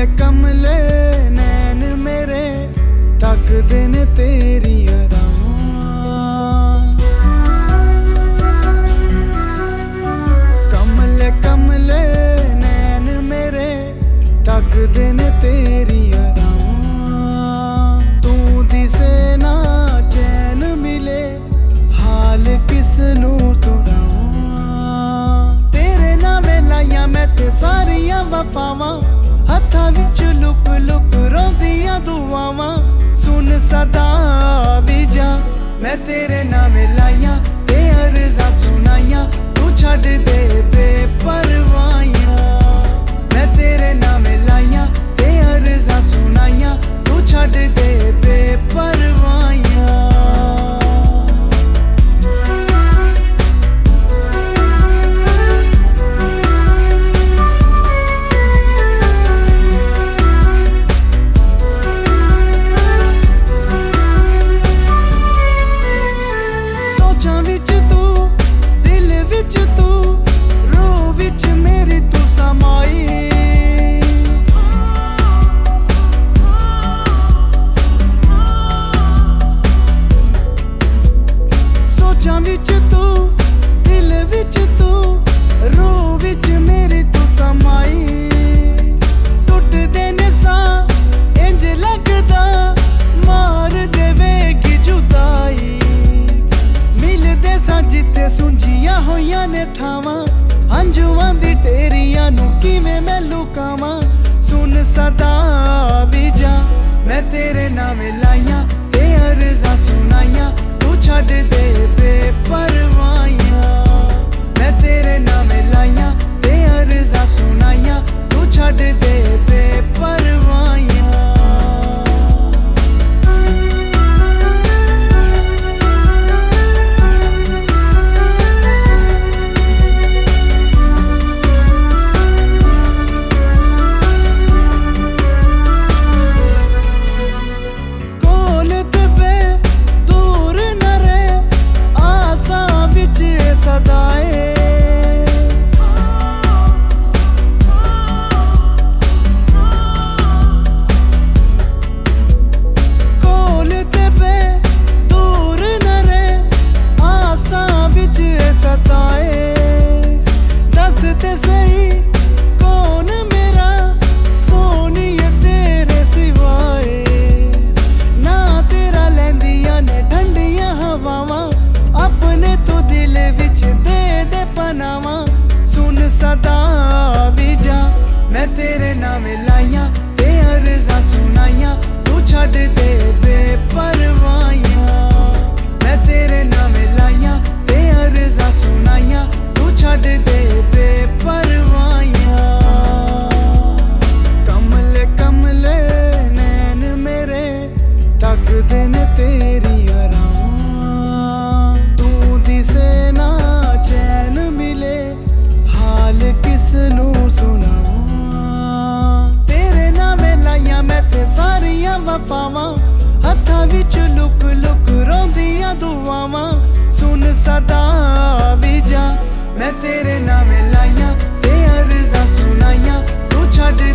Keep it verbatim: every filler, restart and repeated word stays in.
कमले कमले नैन मेरे तकदे ने तेरियां राहां। कमले कमले नैन मेरे तकदे ने तेरियां राहां। तू दिसे ना चैन मिले हाल किसनू सुनावां। तेरे नावे लाइया मैं ते सारियां वफावां, हत्थां विच लुक लुक रोंदियां दुआवां। सुन सदा भी जा मैं तेरे नावे लाइया ते अर्ज़ां सुनाइयां। तू छड्ड दे बेपरवाहियां, मैं तेरे नावे लाइया ते अर्ज़ां सुनाइयां। तू छड्ड दे बेपरवाहियां। सुंजियां होइयां ने थावां, हंजुआं दी ढेरियां नूं किवें मैं लुकावां। सुन सदा भी जा मैं तेरे नावे लाइया ते अर्ज़ां सुनाइयां। तू छड्ड दे बेपरवाहियां, मैं तेरे नावे लाइया ते अर्ज़ां सुनाइयां। तू छड्ड दे बेपरवाहियां। सुन सदा भी जा मैं तेरे नावे लाइया ते अर्ज़ां सुनाइयां। तू छड्ड दे बेपरवाहियां, मैं तेरे नावे लाइया ते अर्ज़ां सुनाइयां। तू छड्ड दे बेपरवाहियां। कमले कमले नैन मेरे तकदे ने तेरियां राहां। तू दिसे ना चैन मिले हाल किसनू सुनावां। तेरे नावे लाइया मैं ते सारियां वफावां, हत्थां विच लुक लुक रोंदियां दुआवां। सुन सदा भी जा मैं तेरे नावे लाइया ते अर्ज़ां सुनाइयां। तू छड्ड